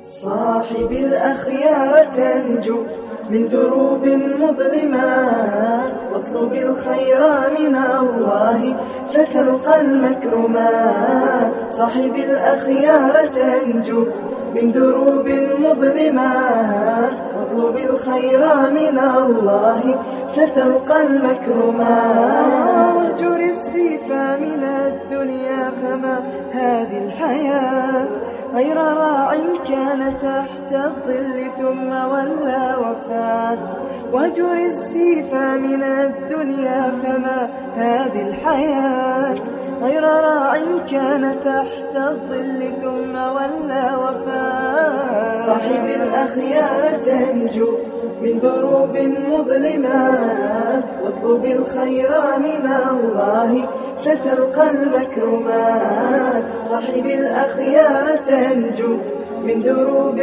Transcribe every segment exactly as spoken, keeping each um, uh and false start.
صاحب الأخيار تنجو من دروب مظلمات، واطلب الخير من الله ستلقى المكرمات. صاحب الأخيار تنجو من دروب مظلمات، واطلب الخير من الله ستلقى المكرمات. واهجر السيف من الدنيا فما هذه الحياة غير راع كان تحت الظل ثم ولى وفات. واهجر السيف من الدنيا فما هذه الحياة غير راع كان تحت الظل ثم ولى وفات. صاحب الأخيار تنجو من دروب مظلمات، واطلب الخير من الله ستلقى المكرمات. صاحب الأخيار تنجو من دروب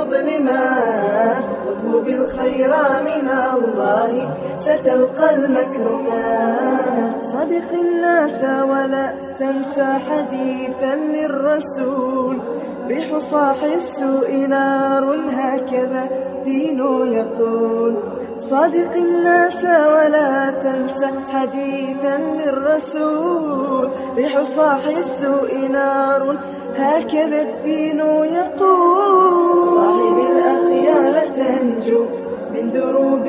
مظلمات، واطلب الخير من الله ستلقى المكرمات. صدق الناس ولا تنسى حديثا للرسول، ريح صاح السوء نار هكذا دين يقول. صادق الناس ولا تنسى حديثا للرسول، ريح صاح السوء نار هكذا الدين يقول. صاحب الأخيار تنجو من دروب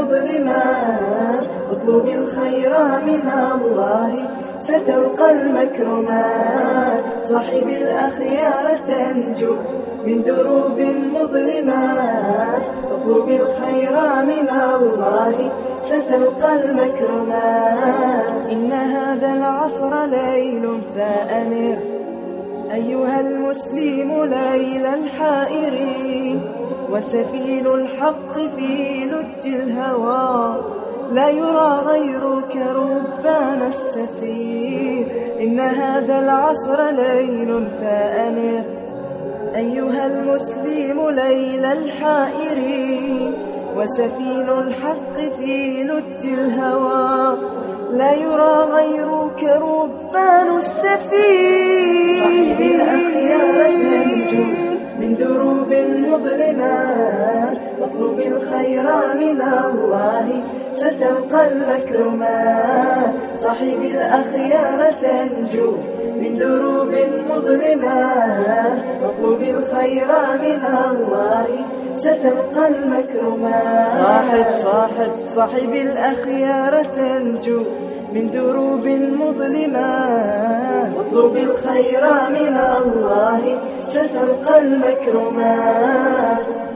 مظلمات، واطلب الخير من الله ستلقى المكرمات. صاحب الأخيار تنجو من دروب مظلمات، واطلب الخير من الله ستلقى المكرمات. إن هذا العصر ليل فأنر أيها المسلم ليل الحائرين، وسفيل الحق في لج الهوى لا يرى غيرك ربان السفير. إن هذا العصر ليل فأنر أيها المسلم ليل الحائرين، وسفين الحق في لج الهوى لا يرى غيرك ربان السفير. صاحب الأخيار تنجو من دروب مظلمات، واطلب الخير من الله ستلقى المكرمات. صاحب الأخيار تنجو من دروب مظلمات، واطلب الخير من الله ستلقى المكرمات. صاحب صاحب صاحب الأخيار تنجو من دروب مظلمات، واطلب الخير من الله ستلقى المكرمات.